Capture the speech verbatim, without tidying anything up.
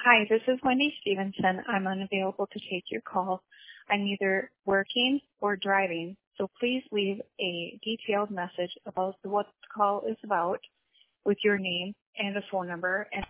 Hi, this is Wendy Stevenson. I'm unavailable to take your call. I'm either working or driving, so please leave a detailed message about what the call is about with your name and a phone number, and